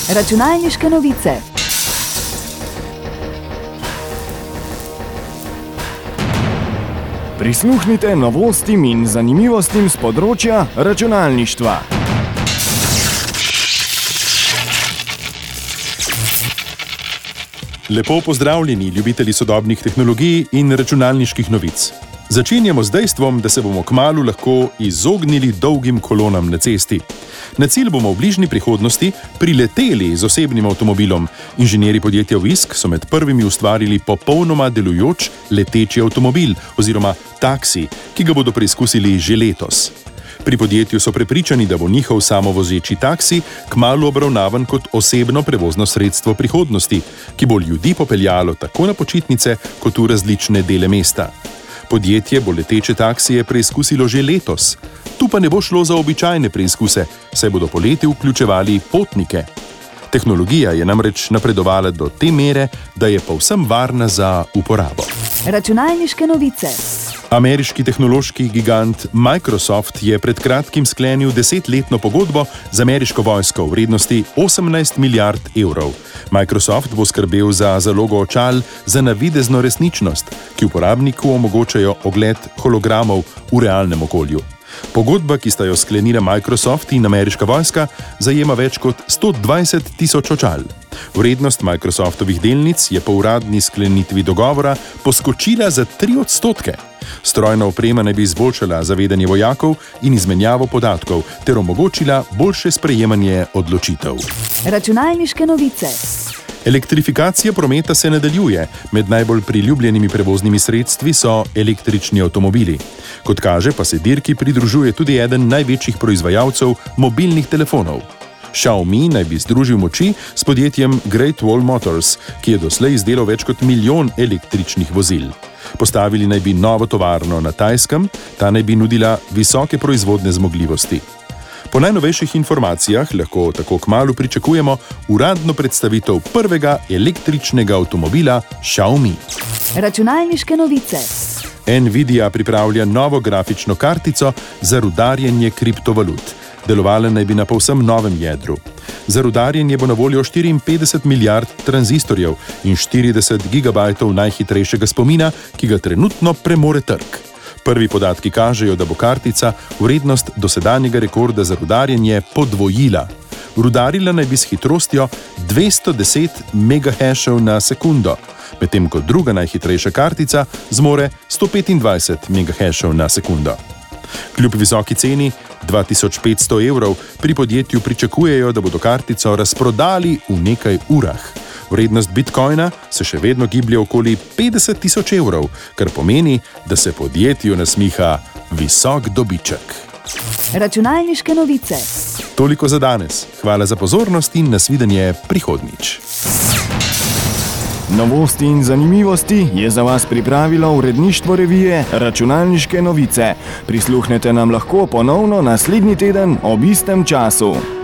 Računalniške novice. Prisluhnite novostim in zanimivostim z področja računalništva. Lepo pozdravljeni, ljubitelji sodobnih tehnologij in računalniških novic. Začenjamo z dejstvom, da se bomo kmalu lahko izognili dolgim kolonam na cesti. Na cilj bomo v bližnji prihodnosti prileteli z osebnim avtomobilom. Inženirji podjetja Wisk so med prvimi ustvarili popolnoma delujoč leteči avtomobil oziroma taksi, ki ga bodo preizkusili že letos. Pri podjetju so prepričani, da bo njihov samovozeči taksi kmalu obravnavan kot osebno prevozno sredstvo prihodnosti, ki bo ljudi popeljalo tako na počitnice kot v različne dele mesta. Podjetje bo leteče taksije preizkusilo že letos. Tu pa ne bo šlo za običajne preizkuse, saj bodo poleti vključevali potnike. Tehnologija je namreč napredovala do te mere, da je povsem varna za uporabo. Računalniške novice. Ameriški tehnološki gigant Microsoft je pred kratkim sklenil 10-letno pogodbo z ameriško vojsko v vrednosti 18 milijard evrov. Microsoft bo skrbel za zalogo očal za navidezno resničnost, ki uporabniku omogočajo ogled hologramov v realnem okolju. Pogodba, ki sta jo sklenila Microsoft in ameriška vojska, zajema več kot 120 tisoč očal. Vrednost Microsoftovih delnic je po uradni sklenitvi dogovora poskočila za 3%. Strojna oprema naj bi izboljšala zavedanje vojakov in izmenjavo podatkov ter omogočila boljše sprejemanje odločitev. Računalniške novice. Elektrifikacija prometa se nadaljuje. Med najbolj priljubljenimi prevoznimi sredstvi so električni avtomobili. Kot kaže, pa se dirki pridružuje tudi eden največjih proizvajalcev mobilnih telefonov. Xiaomi naj bi združil moči s podjetjem Great Wall Motors, ki je doslej izdelal več kot 1 milijon električnih vozil. Postavili naj bi novo tovarno na Tajskem, ta naj bi nudila visoke proizvodne zmogljivosti. Po najnovejših informacijah lahko tako kmalu pričakujemo uradno predstavitev prvega električnega avtomobila Xiaomi. Računalniške novice. Nvidia pripravlja novo grafično kartico za rudarjenje kriptovalut. Delovala naj bi na povsem novem jedru. Za rudarjenje bo na voljo 54 milijard tranzistorjev in 40 gigabajtov najhitrejšega spomina, ki ga trenutno premore trg. Prvi podatki kažejo, da bo kartica vrednost dosedanjega rekorda za rudarjenje podvojila. Rudarila naj bi s hitrostjo 210 megahashov na sekundo, medtem ko druga najhitrejša kartica zmore 125 megahashov na sekundo. Kljub visoki ceni 2500 evrov pri podjetju pričakujejo, da bodo kartico razprodali v nekaj urah. Vrednost bitcoina se še vedno giblje okoli 50 tisoč evrov, kar pomeni, da se podjetju nasmiha visok dobiček. Računalniške novice. Toliko za danes. Hvala za pozornost in nasvidenje prihodnjič. Novosti in zanimivosti je za vas pripravilo uredništvo revije Računalniške novice. Prisluhnete nam lahko ponovno naslednji teden ob istem času.